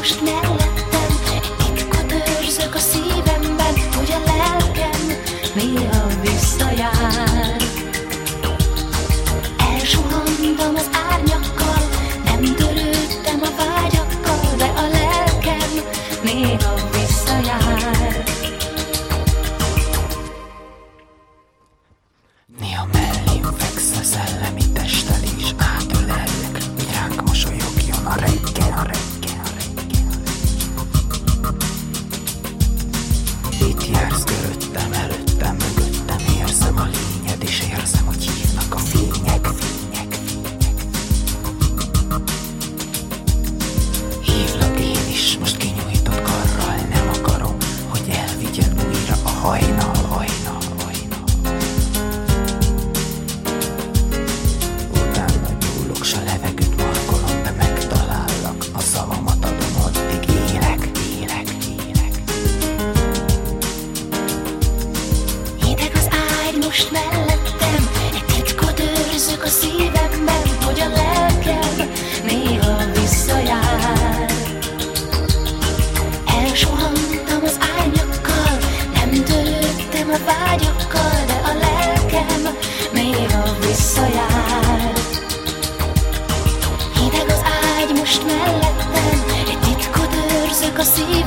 most mellettem, egy titkot őrzök a szívemben, hogy a lelkem néha visszajár. Elsuhantam az árnyakkal, nem törődtem a vágyakkal, de a lelkem néha visszajár. Néha mellém feksz a szellemi testelés, átölellek, hogy ránk mosolyogjon a reggel, a reggel, a reggel. Itt jársz köröttem, előttem, mögöttem, érzem a lényed, és érzem, hogy hívnak a fények, fények, fények. Hívlak én is, most kinyújtott karral, nem akarom, hogy elvigyed újra a hajnal, hajnal. Utána gyúlok, s a levegőt markolom, de megtalállak, a szavamat adom, addig élek, élek, élek. Hideg az ágy most mellettem, egy titkot őrzök a szívemben, hogy a lelkem néha visszajár. Elsuhantam az árnyakkal, nem törődtem a vágyakkal, de a lelkem néha visszajár. Hideg az ágy most mellettem, egy titkot őrzök a szívemben,